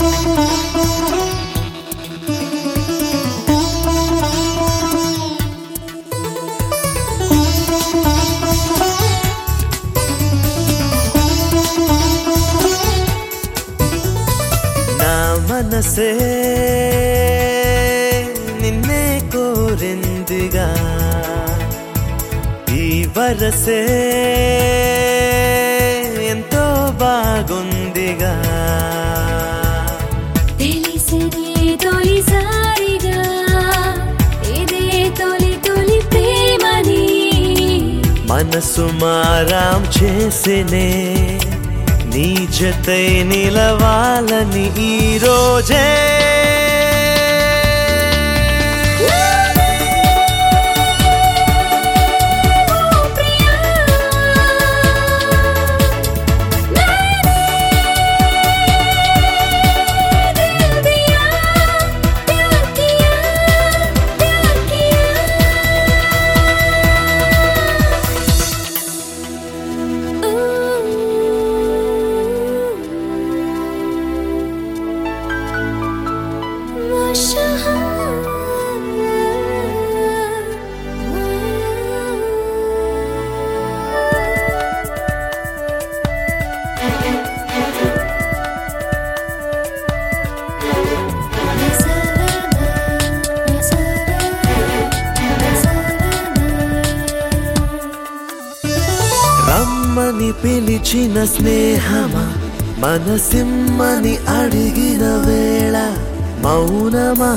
మనసే నిన్నే కోరిందిగా ఈ వరసే ఎంతో బాగుందిగా తెలిసినే తొలిసారిగా ఇదే తొలి తొలి ప్రేమని మనసు మారాం చేసినే నీ జతై నిలవాలని ఈ రోజే రమ్మని పిలిచిన స్నేహమా మనసిమ్మని అడిగిన వేళ మౌనమా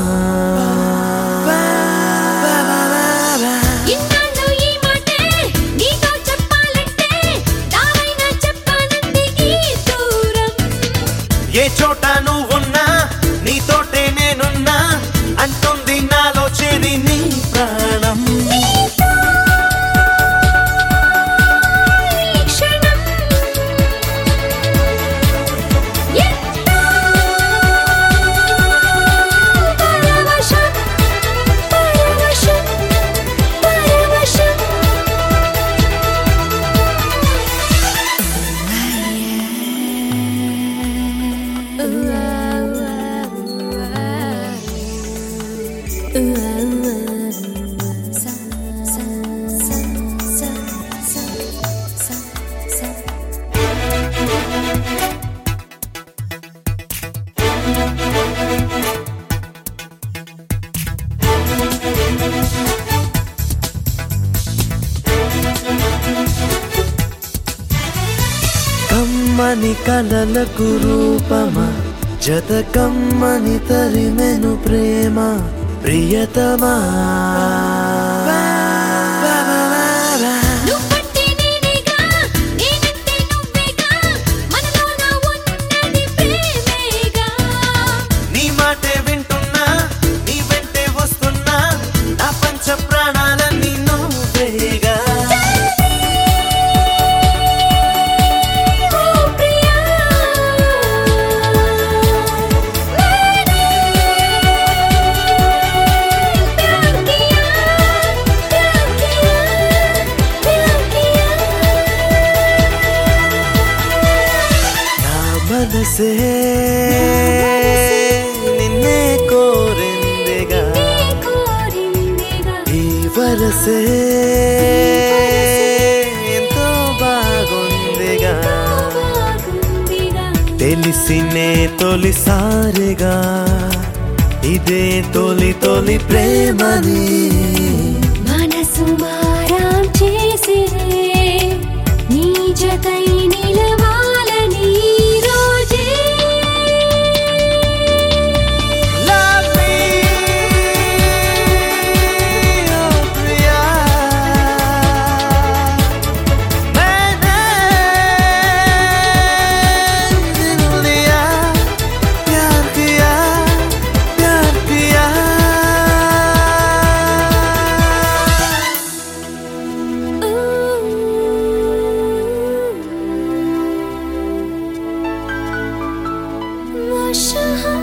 ఏ చోట నువ్వున్నా నీతోటే నేనున్నా అంటుంది నాలో చేరి నీ ప్రాణం కమ్మని కలలకు రూపమా జత కమ్మని తరిమెను ప్రేమ ప్రియతమా నీ మాటే వింటున్నా నీ వెంటే వస్తున్నా నా పంచ ప్రాణాలన్నీ నువ్వేగా మనసే నిన్నే కోరిందిగా ఈ వరసే ఎంతో బాగుందిగా తెలిసినే తొలిసారిగా ఇదే తొలి తొలి ప్రేమని మనసు మారాం చేసినే నీ జతై నిలవాలని Shine.